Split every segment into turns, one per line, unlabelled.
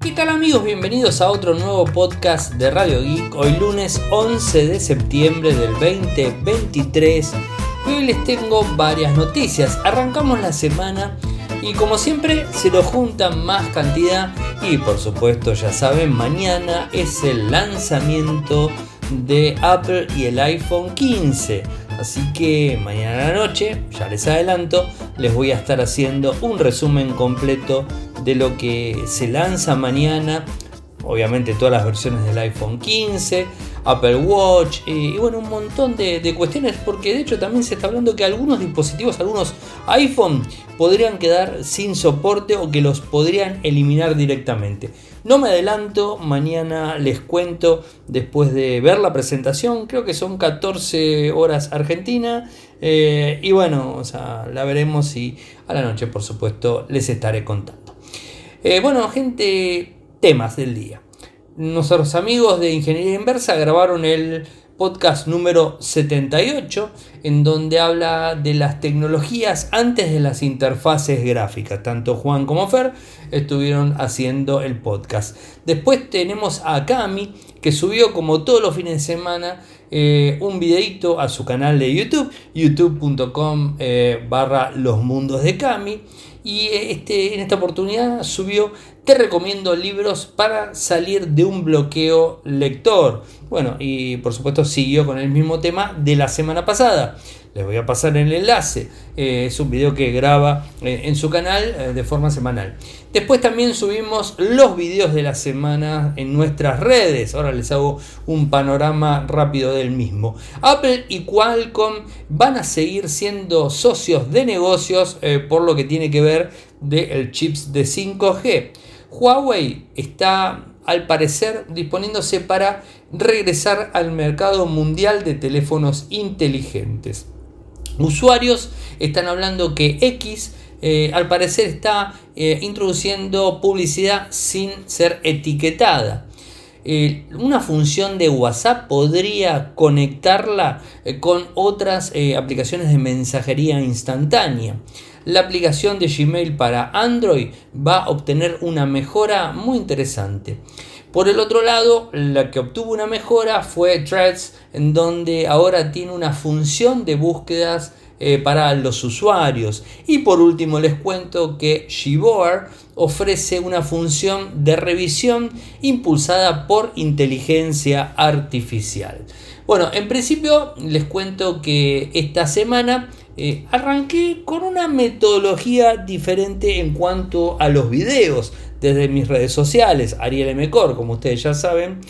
¿qué tal amigos? Bienvenidos a otro nuevo podcast de Radio Geek. Hoy lunes 11 de septiembre del 2023. Hoy les tengo varias noticias. Arrancamos la semana y como siempre se lo juntan más cantidad. Y por supuesto ya saben, mañana es el lanzamiento de Apple y el iPhone 15. Así que mañana a la noche, ya les adelanto, les voy a estar haciendo un resumen completo de lo que se lanza mañana. Obviamente todas las versiones del iPhone 15, Apple Watch y bueno, un montón de cuestiones, porque de hecho también se está hablando que algunos dispositivos, algunos iPhone podrían quedar sin soporte o que los podrían eliminar directamente. No me adelanto, mañana les cuento después de ver la presentación, creo que son 14 horas Argentina, y bueno, o sea, la veremos y a la noche por supuesto les estaré contando. Bueno gente, temas del día. Nuestros amigos de Ingeniería Inversa grabaron el podcast número 78, en donde habla de las tecnologías antes de las interfaces gráficas. Tanto Juan como Fer estuvieron haciendo el podcast. Después tenemos a Cami, que subió como todos los fines de semana un videito a su canal de YouTube, youtube.com/los mundos de Cami. Y en esta oportunidad subió "Te recomiendo libros para salir de un bloqueo lector". Bueno, y por supuesto siguió con el mismo tema de la semana pasada. Les voy a pasar el enlace. Es un video que graba en su canal de forma semanal. Después también subimos los videos de la semana en nuestras redes. Ahora les hago un panorama rápido del mismo. Apple y Qualcomm van a seguir siendo socios de negocios por lo que tiene que ver del chips de 5G. Huawei está al parecer disponiéndose para regresar al mercado mundial de teléfonos inteligentes. Usuarios están hablando que X al parecer está introduciendo publicidad sin ser etiquetada. Una función de WhatsApp podría conectarla con otras aplicaciones de mensajería instantánea. La aplicación de Gmail para Android va a obtener una mejora muy interesante. Por el otro lado, la que obtuvo una mejora fue Threads, en donde ahora tiene una función de búsquedas para los usuarios. Y por último les cuento que Gboard ofrece una función de revisión impulsada por inteligencia artificial. Bueno, en principio les cuento que esta semana arranqué con una metodología diferente en cuanto a los videos desde mis redes sociales, Ariel M. Cor, como ustedes ya saben,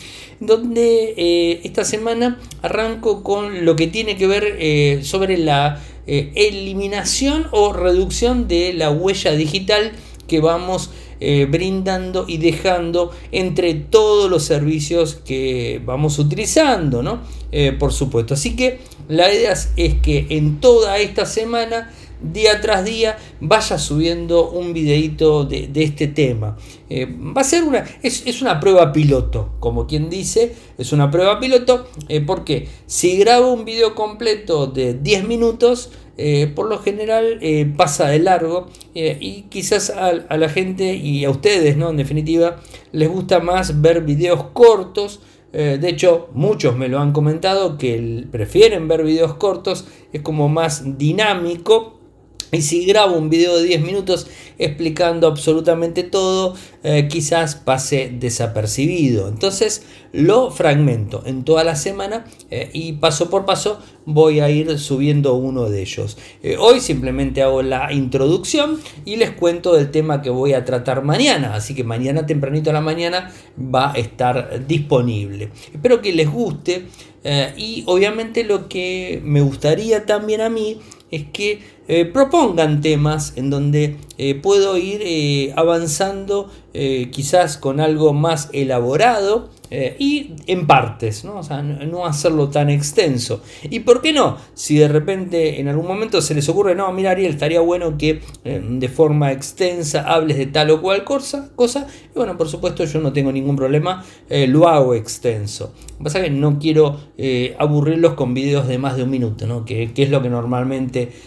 donde esta semana arranco con lo que tiene que ver sobre la eliminación o reducción de la huella digital que vamos brindando y dejando entre todos los servicios que vamos utilizando, ¿no? Por supuesto. Así que la idea es que en toda esta semana, día tras día, vaya subiendo un videito de este tema. Va a ser es una prueba piloto, como quien dice, es una prueba piloto, porque si grabo un video completo de 10 minutos, por lo general pasa de largo, y quizás a la gente y a ustedes, ¿no? En definitiva, les gusta más ver videos cortos. De hecho, muchos me lo han comentado que prefieren ver videos cortos, es como más dinámico. Y si grabo un video de 10 minutos explicando absolutamente todo, quizás pase desapercibido. Entonces lo fragmento en toda la semana y paso por paso voy a ir subiendo uno de ellos. Hoy simplemente hago la introducción y les cuento del tema que voy a tratar mañana. Así que mañana tempranito a la mañana va a estar disponible. Espero que les guste y obviamente lo que me gustaría también a mí es que propongan temas en donde puedo ir avanzando quizás con algo más elaborado y en partes, ¿no? O sea, no hacerlo tan extenso. Y por qué no, si de repente en algún momento se les ocurre, no, mira Ariel, estaría bueno que de forma extensa hables de tal o cual cosa, y bueno, por supuesto yo no tengo ningún problema, lo hago extenso. Lo que pasa es que no quiero aburrirlos con videos de más de un minuto, ¿no? Que es lo que normalmente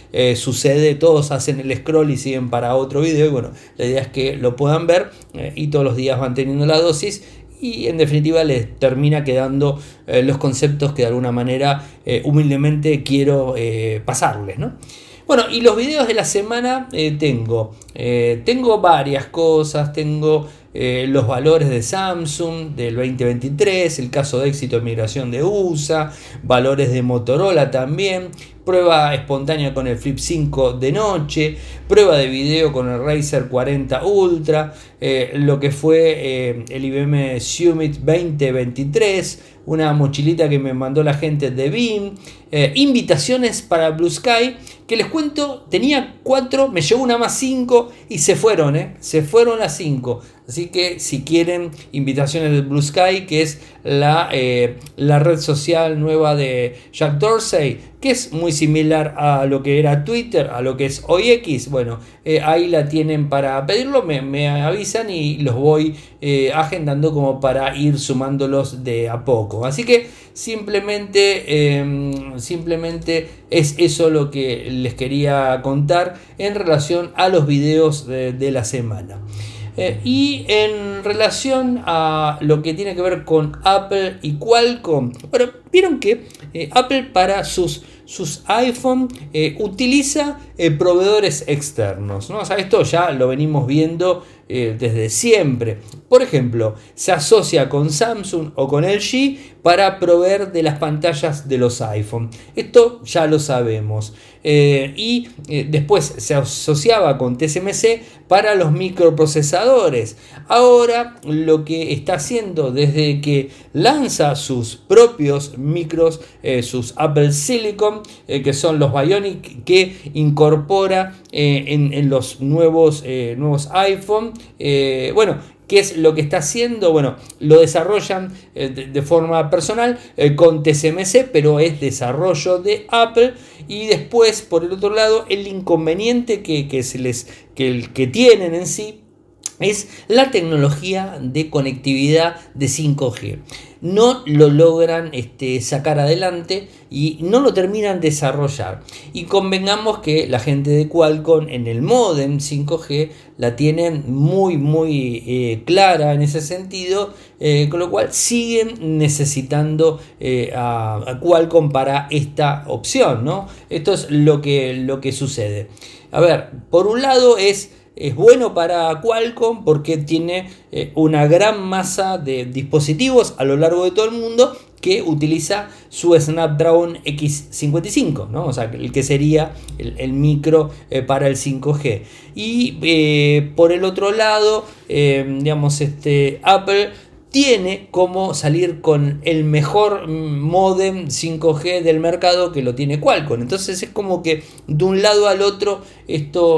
sucede, todos hacen el scroll y siguen para otro video, y bueno, la idea es que lo puedan ver y todos los días van teniendo la dosis, y en definitiva les termina quedando los conceptos que de alguna manera humildemente quiero pasarles, ¿no? Bueno, y los videos de la semana tengo varias cosas. Tengo los valores de Samsung del 2023, el caso de éxito de migración de USA, valores de Motorola también, prueba espontánea con el Flip 5 de noche, prueba de video con el Razer 40 Ultra, lo que fue el IBM Summit 2023, una mochilita que me mandó la gente de BIM, invitaciones para Blue Sky, que les cuento, tenía 4, me llegó una más 5 y se fueron las 5. Así que si quieren invitaciones de Blue Sky, que es la red social nueva de Jack Dorsey, que es muy similar a lo que era Twitter, a lo que es hoy X, bueno, ahí la tienen para pedirlo, me avisan y los voy agendando como para ir sumándolos de a poco. Así que simplemente es eso lo que les quería contar en relación a los videos de la semana. Y en relación a lo que tiene que ver con Apple y Qualcomm, bueno, vieron que Apple para sus iPhone utiliza proveedores externos, ¿no? O sea, esto ya lo venimos viendo desde siempre. Por ejemplo, se asocia con Samsung o con LG para proveer de las pantallas de los iPhone. Esto ya lo sabemos. Y después se asociaba con TSMC para los microprocesadores. Ahora lo que está haciendo desde que lanza sus propios micros, sus Apple Silicon, que son los Bionic, que incorpora en los nuevos iPhone, bueno, ¿qué es lo que está haciendo? Bueno, lo desarrollan de forma personal con TSMC, pero es desarrollo de Apple. Y después, por el otro lado, el inconveniente que tienen en sí es la tecnología de conectividad de 5G. No lo logran sacar adelante y no lo terminan de desarrollar. Y convengamos que la gente de Qualcomm en el módem 5G la tienen muy clara en ese sentido, con lo cual siguen necesitando a Qualcomm para esta opción, ¿no? Esto es lo que sucede. A ver, por un lado es bueno para Qualcomm porque tiene una gran masa de dispositivos a lo largo de todo el mundo que utiliza su Snapdragon X55, ¿no? O sea, el que sería el micro para el 5G. Y por el otro lado, Apple tiene como salir con el mejor módem 5G del mercado, que lo tiene Qualcomm. Entonces es como que de un lado al otro esto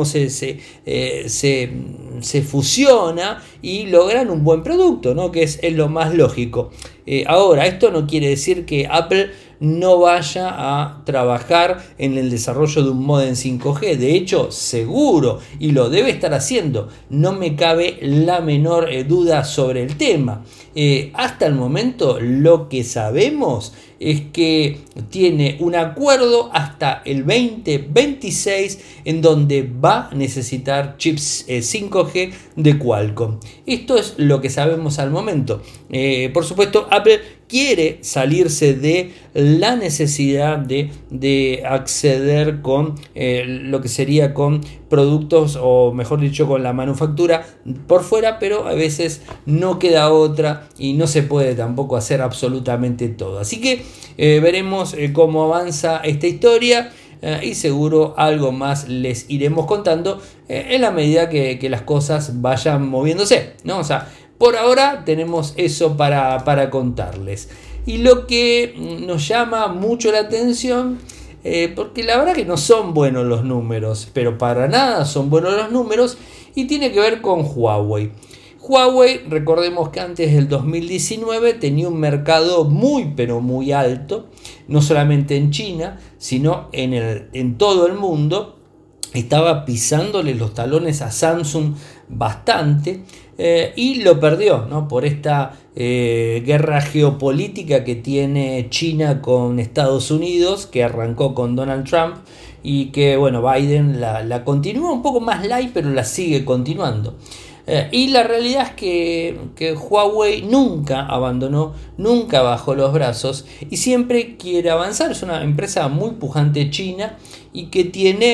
se fusiona y logran un buen producto, ¿no? Que es lo más lógico. Ahora, esto no quiere decir que Apple no vaya a trabajar en el desarrollo de un módem 5G. De hecho, seguro, y lo debe estar haciendo. No me cabe la menor duda sobre el tema. Hasta el momento, lo que sabemos es que tiene un acuerdo hasta el 2026 en donde va a necesitar chips 5G de Qualcomm. Esto es lo que sabemos al momento. Por supuesto, Apple quiere salirse de la necesidad de acceder con lo que sería con productos, o mejor dicho, con la manufactura por fuera, pero a veces no queda otra y no se puede tampoco hacer absolutamente todo. Así que veremos cómo avanza esta historia. Y seguro algo más les iremos contando en la medida que las cosas vayan moviéndose, ¿no? O sea, por ahora tenemos eso para contarles. Y lo que nos llama mucho la atención, porque la verdad que no son buenos los números, pero para nada son buenos los números, y tiene que ver con Huawei. Huawei, recordemos que antes del 2019 tenía un mercado pero muy alto, no solamente en China, sino en todo el mundo. Estaba pisándole los talones a Samsung bastante y lo perdió, ¿no? Por esta guerra geopolítica que tiene China con Estados Unidos, que arrancó con Donald Trump y que, bueno, Biden la continúa un poco más light, pero la sigue continuando. Y la realidad es que Huawei nunca abandonó, nunca bajó los brazos y siempre quiere avanzar. Es una empresa muy pujante china y que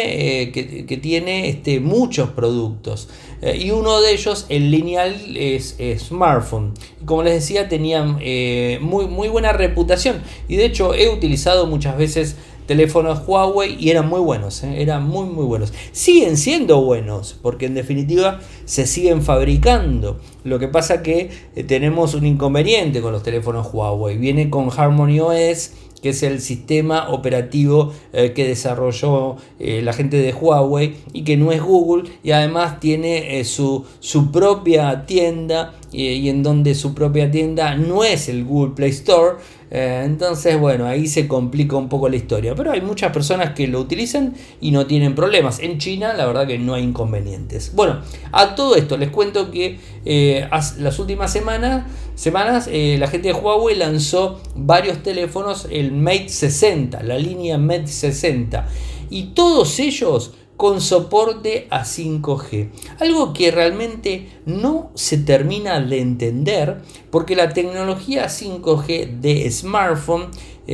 tiene muchos productos. Y uno de ellos, el lineal, es smartphone. Como les decía, tenían muy buena reputación. Y de hecho he utilizado muchas veces teléfonos Huawei y eran muy buenos, eran muy buenos. Siguen siendo buenos porque en definitiva se siguen fabricando. Lo que pasa que tenemos un inconveniente con los teléfonos Huawei. Viene con Harmony OS, que es el sistema operativo que desarrolló la gente de Huawei y que no es Google, y además tiene su propia tienda y en donde su propia tienda no es el Google Play Store. Entonces, bueno, ahí se complica un poco la historia, pero hay muchas personas que lo utilizan y no tienen problemas. En China la verdad que no hay inconvenientes. Bueno, a todo esto les cuento que las últimas semanas la gente de Huawei lanzó varios teléfonos, el Mate 60, la línea Mate 60, y todos ellos con soporte a 5G, algo que realmente no se termina de entender porque la tecnología 5G de smartphone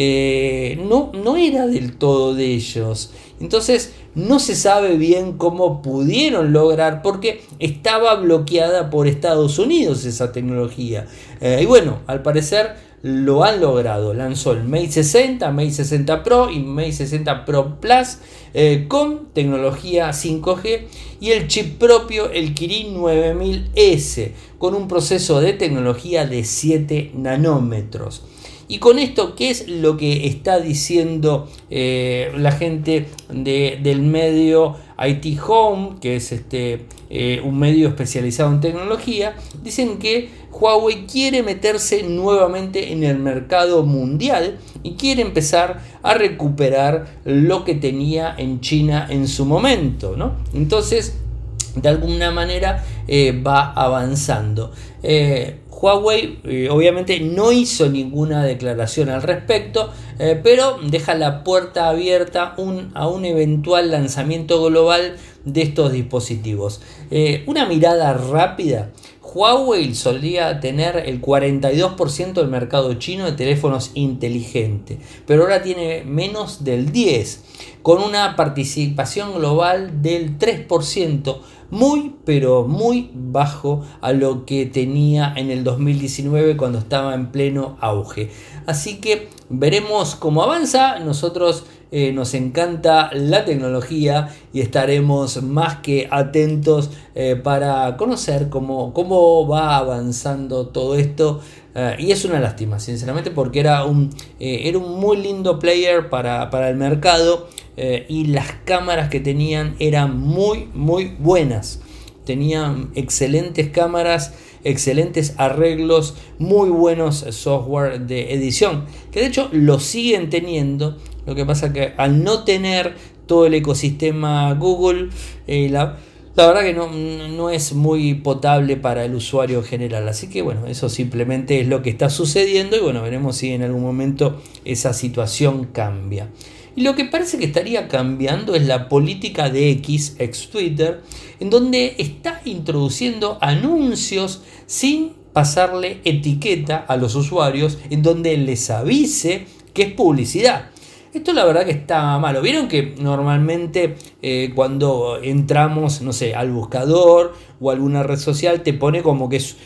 no era del todo de ellos. Entonces no se sabe bien cómo pudieron lograr, porque estaba bloqueada por Estados Unidos esa tecnología. Y bueno, al parecer lo han logrado. Lanzó el Mate 60, Mate 60 Pro y Mate 60 Pro Plus con tecnología 5G y el chip propio, el Kirin 9000S, con un proceso de tecnología de 7 nanómetros. Y con esto, ¿qué es lo que está diciendo la gente del medio IT Home, que es un medio especializado en tecnología? Dicen que Huawei quiere meterse nuevamente en el mercado mundial y quiere empezar a recuperar lo que tenía en China en su momento, ¿no? Entonces, de alguna manera va avanzando. Huawei obviamente no hizo ninguna declaración al respecto, pero deja la puerta abierta a un eventual lanzamiento global de estos dispositivos. Una mirada rápida: Huawei solía tener el 42% del mercado chino de teléfonos inteligentes, pero ahora tiene menos del 10%, con una participación global del 3%, muy pero muy bajo a lo que tenía en el 2019 cuando estaba en pleno auge. Así que veremos cómo avanza. Nosotros nos encanta la tecnología y estaremos más que atentos para conocer cómo va avanzando todo esto. Y es una lástima, sinceramente, porque era un muy lindo player para el mercado, y las cámaras que tenían eran muy buenas. Tenían excelentes cámaras, excelentes arreglos, muy buenos software de edición, que de hecho lo siguen teniendo. Lo que pasa que al no tener todo el ecosistema Google, la verdad que no es muy potable para el usuario general. Así que bueno, eso simplemente es lo que está sucediendo y bueno, veremos si en algún momento esa situación cambia. Y lo que parece que estaría cambiando es la política de X, ex Twitter, en donde está introduciendo anuncios sin pasarle etiqueta a los usuarios, en donde les avise que es publicidad. Esto la verdad que está malo. Vieron que normalmente cuando entramos, no sé, al buscador o alguna red social, te pone como que es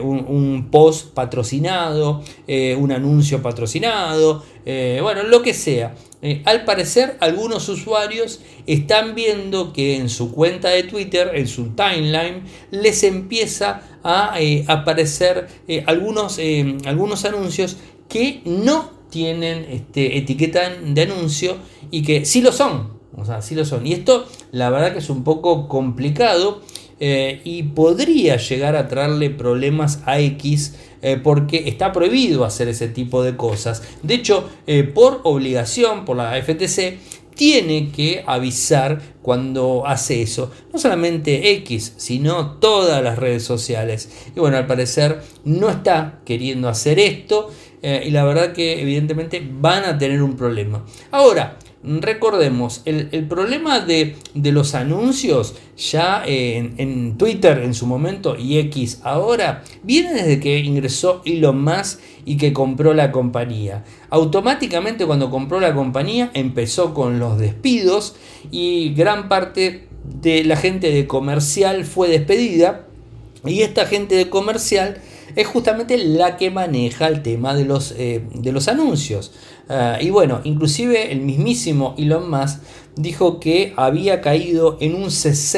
un post patrocinado, un anuncio patrocinado, bueno, lo que sea. Al parecer, algunos usuarios están viendo que en su cuenta de Twitter, en su timeline, les empieza a aparecer algunos anuncios que no tienen etiqueta de anuncio y que sí lo son. O sea, sí lo son. Y esto, la verdad que es un poco complicado y podría llegar a traerle problemas a X. Porque está prohibido hacer ese tipo de cosas. De hecho, por obligación, por la FTC, tiene que avisar cuando hace eso. No solamente X, sino todas las redes sociales. Y bueno, al parecer no está queriendo hacer esto y la verdad que evidentemente van a tener un problema. Ahora, recordemos, el problema de los anuncios ya en Twitter en su momento y X ahora viene desde que ingresó Elon Musk y que compró la compañía. Automáticamente cuando compró la compañía empezó con los despidos y gran parte de la gente de comercial fue despedida, y esta gente de comercial es justamente la que maneja el tema de los anuncios. Y bueno, inclusive el mismísimo Elon Musk dijo que había caído en un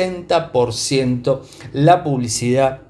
60% la publicidad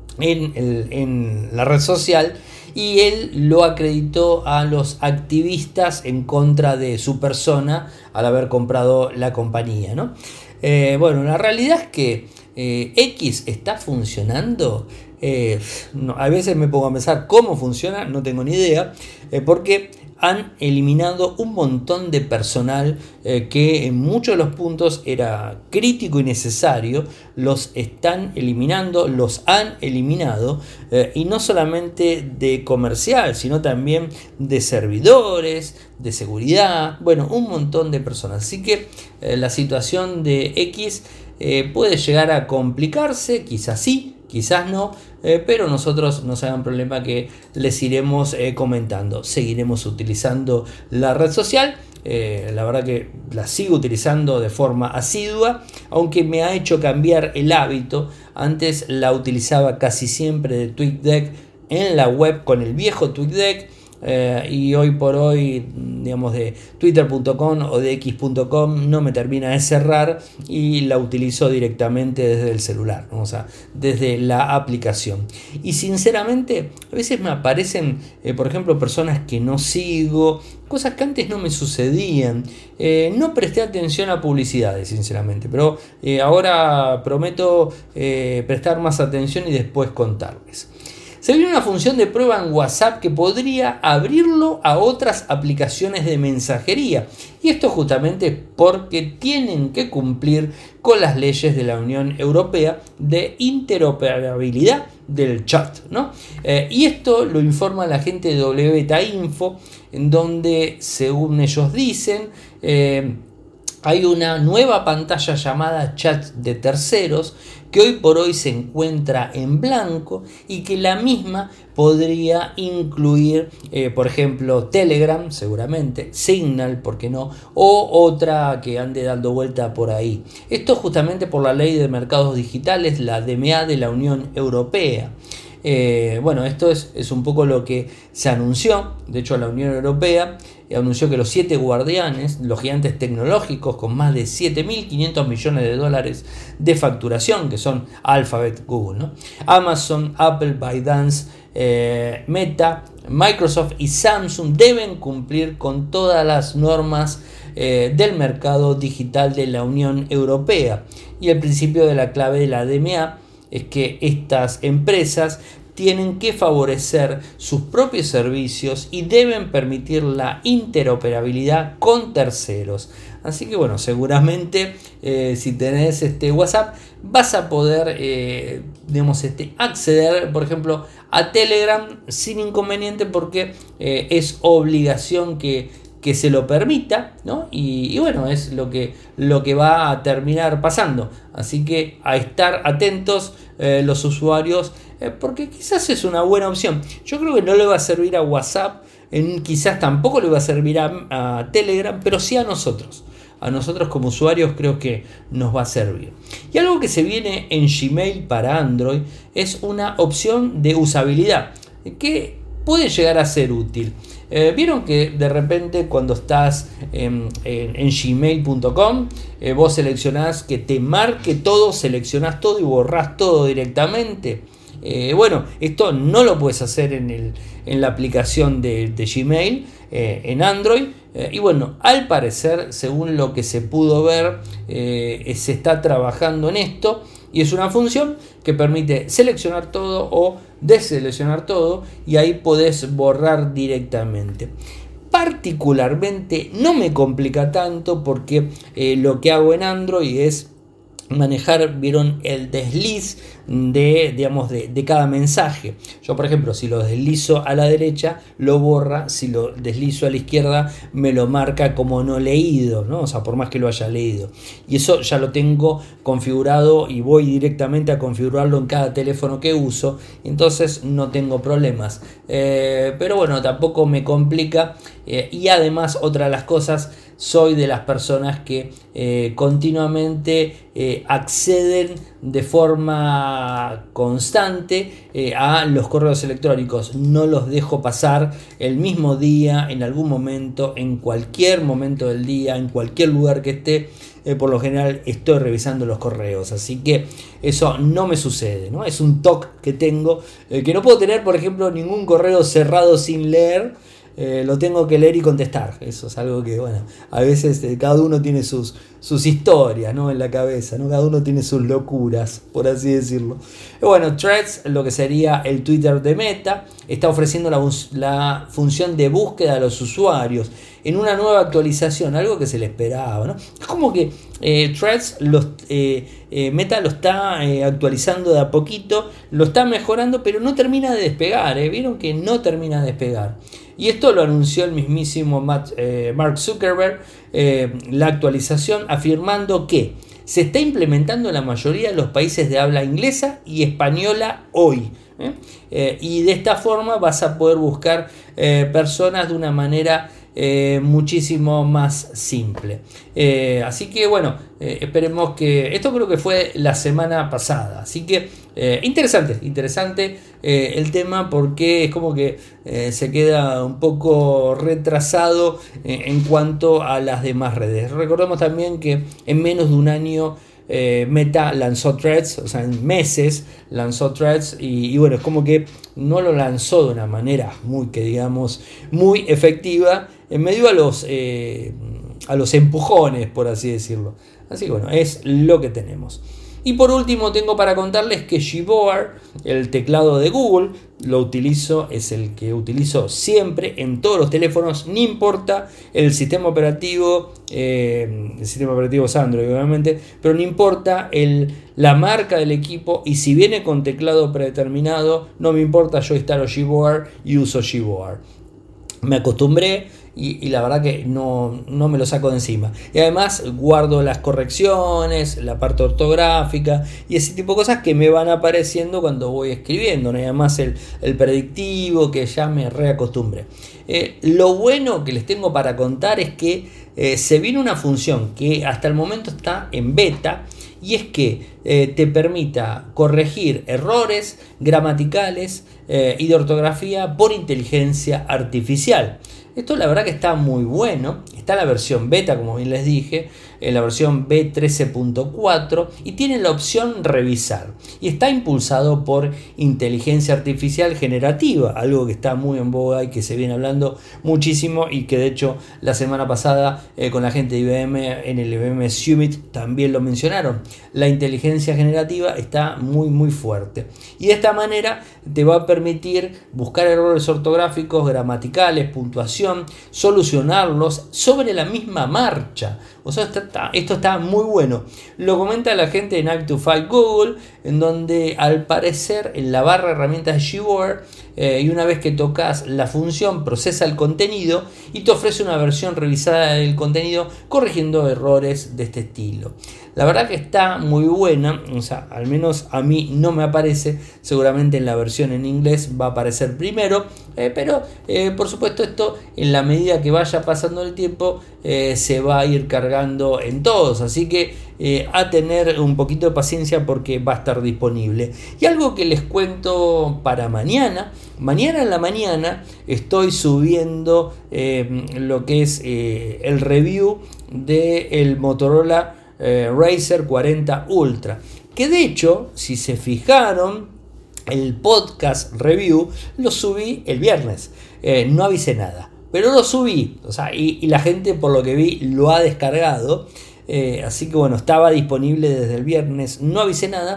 en la red social, y él lo acreditó a los activistas en contra de su persona al haber comprado la compañía, ¿no? Bueno, la realidad es que X está funcionando. No, a veces me pongo a pensar cómo funciona, no tengo ni idea, porque han eliminado un montón de personal que en muchos de los puntos era crítico y necesario. Los están eliminando, los han eliminado, y no solamente de comercial, sino también de servidores, de seguridad, bueno, un montón de personas. Así que la situación de X puede llegar a complicarse, quizás sí, quizás no, pero nosotros no se hagan problema que les iremos comentando. Seguiremos utilizando la red social. La verdad que la sigo utilizando de forma asidua, aunque me ha hecho cambiar el hábito. Antes la utilizaba casi siempre de TweetDeck en la web con el viejo TweetDeck. Y hoy por hoy, digamos, de twitter.com o de x.com no me termina de cerrar y la utilizo directamente desde el celular, ¿no? O sea, desde la aplicación. Y sinceramente, a veces me aparecen, por ejemplo, personas que no sigo, cosas que antes no me sucedían. No presté atención a publicidades, sinceramente, pero ahora prometo prestar más atención y después contarles. Se viene una función de prueba en WhatsApp que podría abrirlo a otras aplicaciones de mensajería. Y esto justamente porque tienen que cumplir con las leyes de la Unión Europea de interoperabilidad del chat, ¿no? Y esto lo informa la gente de WBetaInfo, en donde, según ellos dicen, hay una nueva pantalla llamada chat de terceros que hoy por hoy se encuentra en blanco y que la misma podría incluir, por ejemplo, Telegram, seguramente, Signal, ¿por qué no? O otra que ande dando vuelta por ahí. Esto justamente por la ley de mercados digitales, la DMA de la Unión Europea. Bueno, esto es un poco lo que se anunció. De hecho, la Unión Europea anunció que los 7 guardianes, los gigantes tecnológicos con más de 7.500 millones de dólares de facturación, que son Alphabet, Google, ¿no? Amazon, Apple, ByteDance, Meta, Microsoft y Samsung deben cumplir con todas las normas del mercado digital de la Unión Europea. Y el principio de la clave de la DMA es que estas empresas tienen que favorecer sus propios servicios y deben permitir la interoperabilidad con terceros. Así que bueno, seguramente si tenés WhatsApp vas a poder acceder, por ejemplo, a Telegram sin inconveniente, porque es obligación que se lo permita, ¿no? Y bueno, es lo que va a terminar pasando. Así que a estar atentos los usuarios, porque quizás es una buena opción. Yo creo que no le va a servir a WhatsApp, quizás tampoco le va a servir a Telegram, pero sí a nosotros. A nosotros como usuarios creo que nos va a servir. Y algo que se viene en Gmail para Android es una opción de usabilidad que puede llegar a ser útil. Vieron que de repente cuando estás en gmail.com vos seleccionás que te marque todo, seleccionás todo y borrás todo directamente. Bueno, esto no lo puedes hacer en la aplicación de Gmail en Android. Y bueno, al parecer, según lo que se pudo ver, se está trabajando en esto. Y es una función que permite seleccionar todo o deseleccionar todo, y ahí podés borrar directamente. particularmente no me complica tanto porque lo que hago en Android es manejar, vieron, el desliz de cada mensaje. Yo, por ejemplo, si lo deslizo a la derecha, lo borra; si lo deslizo a la izquierda, me lo marca como no leído, ¿no? O sea, por más que lo haya leído. Y eso ya lo tengo configurado y voy directamente a configurarlo en cada teléfono que uso, entonces no tengo problemas. Pero bueno, tampoco me complica. Y además, otra de las cosas, soy de las personas que continuamente acceden de forma constante a los correos electrónicos. No los dejo pasar el mismo día, en algún momento, en cualquier momento del día, en cualquier lugar que esté. Por lo general estoy revisando los correos, así que eso no me sucede, ¿no? Es un toque que tengo, que no puedo tener, por ejemplo, ningún correo cerrado sin leer. Lo tengo que leer y contestar. Eso es algo que, bueno, a veces cada uno tiene sus historias, ¿no?, en la cabeza, ¿no? Cada uno tiene sus locuras, por así decirlo. Y bueno, Threads, lo que sería el Twitter de Meta, está ofreciendo la función de búsqueda a los usuarios en una nueva actualización, algo que se le esperaba, ¿no? Es como que Threads Meta lo está actualizando de a poquito, lo está mejorando, pero no termina de despegar. Vieron que no termina de despegar. Y esto lo anunció el mismísimo Mark Zuckerberg, la actualización, afirmando que se está implementando en la mayoría de los países de habla inglesa y española hoy. Y de esta forma vas a poder buscar personas de una manera muchísimo más simple. Así que bueno, esperemos que... Esto creo que fue la semana pasada. Así que interesante el tema, porque es como que se queda un poco retrasado en cuanto a las demás redes. Recordemos también que en menos de un año Meta lanzó Threads, o sea, en meses lanzó Threads, y bueno, es como que no lo lanzó de una manera muy efectiva, en medio a los empujones, por así decirlo. Así que bueno, es lo que tenemos. Y por último tengo para contarles que Gboard, el teclado de Google, es el que utilizo siempre en todos los teléfonos, no importa el sistema operativo es Android obviamente, pero no importa la marca del equipo, y si viene con teclado predeterminado, no me importa, yo instalo Gboard y uso Gboard. Me acostumbré y la verdad que no me lo saco de encima. Y además guardo las correcciones, la parte ortográfica y ese tipo de cosas que me van apareciendo cuando voy escribiendo. Nada más el predictivo, que ya me reacostumbré. Lo bueno que les tengo para contar es que se viene una función que hasta el momento está en beta, y es que te permita corregir errores gramaticales y de ortografía por inteligencia artificial. Esto la verdad que está muy bueno. Está la versión beta, como bien les dije, en la versión B13.4, y tiene la opción revisar, y está impulsado por inteligencia artificial generativa, algo que está muy en boga y que se viene hablando muchísimo, y que de hecho la semana pasada con la gente de IBM en el IBM Summit también lo mencionaron. La inteligencia generativa está muy fuerte, y de esta manera te va a permitir buscar errores ortográficos, gramaticales, puntuación, solucionarlos sobre la misma marcha. O sea, esto está muy bueno. Lo comenta la gente de 9 to 5 Google, en donde al parecer en la barra de herramientas de Gboard, y una vez que tocas la función, procesa el contenido y te ofrece una versión revisada del contenido corrigiendo errores de este estilo. La verdad que está muy buena, o sea, al menos a mí no me aparece, seguramente en la versión en inglés va a aparecer primero, pero por supuesto esto, en la medida que vaya pasando el tiempo, se va a ir cargando en todos, así que a tener un poquito de paciencia porque va a estar disponible. Y algo que les cuento para mañana en la mañana estoy subiendo lo que es el review del Motorola Razr 40 Ultra, que de hecho, si se fijaron, el podcast review lo subí el viernes, no avisé nada, pero lo subí, o sea, y la gente, por lo que vi, lo ha descargado. Así que bueno, estaba disponible desde el viernes, no avisé nada,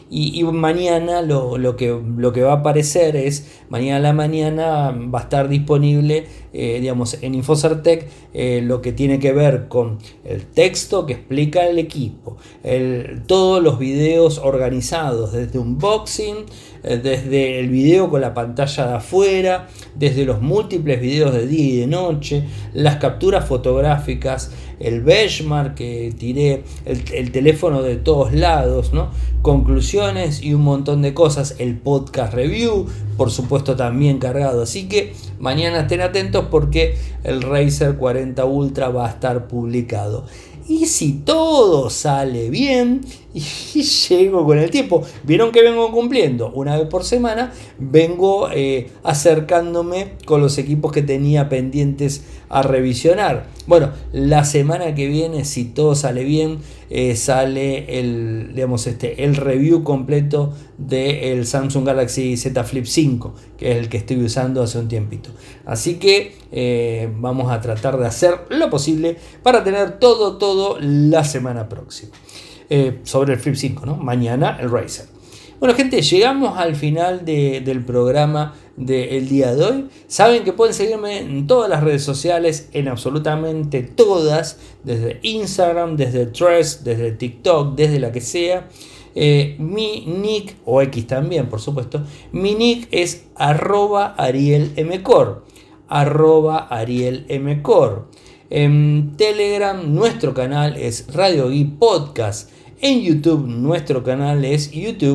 Y mañana lo que va a aparecer es, mañana a la mañana va a estar disponible, digamos, en Infocertec, lo que tiene que ver con el texto que explica el equipo, todos los videos organizados, desde unboxing, desde el video con la pantalla de afuera, desde los múltiples videos de día y de noche, las capturas fotográficas, el benchmark que tiré, el teléfono de todos lados, ¿no? Conclusiones y un montón de cosas, el podcast review, por supuesto, también cargado. Así que mañana estén atentos porque el Razer 40 Ultra va a estar publicado. Y si todo sale bien y llego con el tiempo, vieron que vengo cumpliendo una vez por semana, vengo acercándome con los equipos que tenía pendientes a revisionar. Bueno, la semana que viene, si todo sale bien, sale el review completo del Samsung Galaxy Z Flip 5, que es el que estoy usando hace un tiempito. Así que vamos a tratar de hacer lo posible para tener todo la semana próxima. Sobre el Flip 5, ¿no? Mañana el Razer. Bueno, gente, llegamos al final del programa del día de hoy. Saben que pueden seguirme en todas las redes sociales, en absolutamente todas, desde Instagram, desde Threads, desde TikTok, desde la que sea. Mi nick, o X también, por supuesto, mi nick es @ArielMcor. @ArielMcor. En Telegram nuestro canal es Radio Geek Podcast. En YouTube nuestro canal es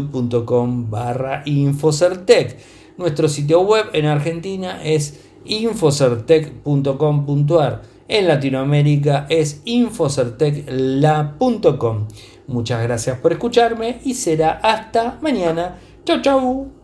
youtube.com/Infocertec. Nuestro sitio web en Argentina es infocertec.com.ar. En Latinoamérica es infocertecla.com. Muchas gracias por escucharme y será hasta mañana. Chau, chau.